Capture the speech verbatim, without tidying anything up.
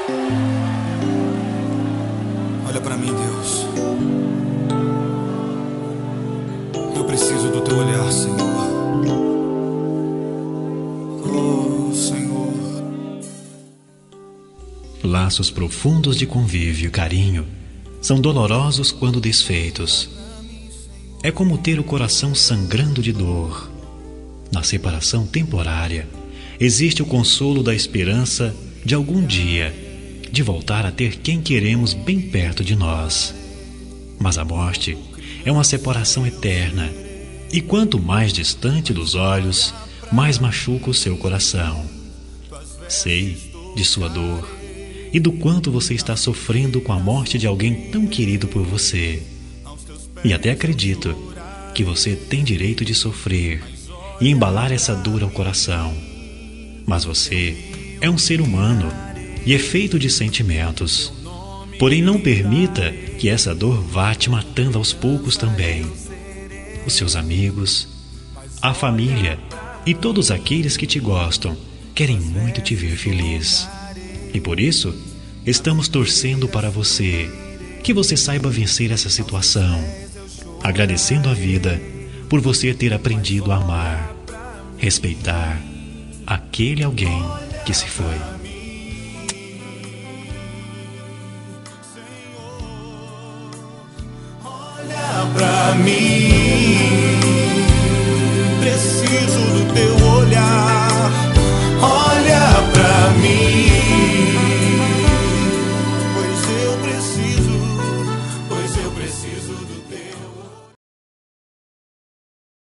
Olha pra mim, Deus. Eu preciso do teu olhar, Senhor. Oh, Senhor. Laços profundos de convívio e carinho são dolorosos quando desfeitos. É como ter o coração sangrando de dor. Na separação temporária, existe o consolo da esperança de algum dia de voltar a ter quem queremos bem perto de nós. Mas a morte é uma separação eterna, e quanto mais distante dos olhos, mais machuca o seu coração. Sei de sua dor e do quanto você está sofrendo com a morte de alguém tão querido por você. E até acredito que você tem direito de sofrer e embalar essa dor ao coração. Mas você é um ser humano e é feito de sentimentos. Porém, não permita que essa dor vá te matando aos poucos também. Os seus amigos, a família e todos aqueles que te gostam querem muito te ver feliz. E por isso, estamos torcendo para você, que você saiba vencer essa situação, agradecendo a vida por você ter aprendido a amar, respeitar aquele alguém que se foi. Olha pra mim.